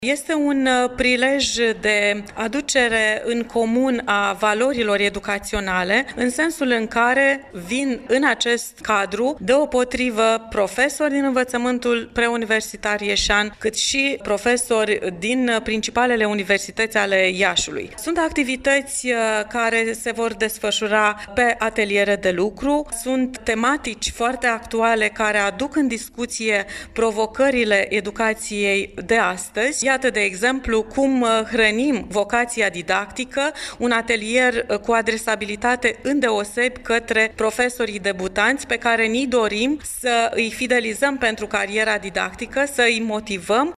Este un prilej de aducere în comun a valorilor educaționale, în sensul în care vin în acest cadru deopotrivă profesori din învățământul preuniversitar ieșan, cât și profesori din principalele universități ale Iașului. Sunt activități care se vor desfășura pe ateliere de lucru, sunt tematici foarte actuale care aduc în discuție provocările educației de astăzi. Iată, de exemplu, cum hrănim vocația didactică, un atelier cu adresabilitate îndeosebi către profesorii debutanți pe care ni dorim să îi fidelizăm pentru cariera didactică, să îi motivăm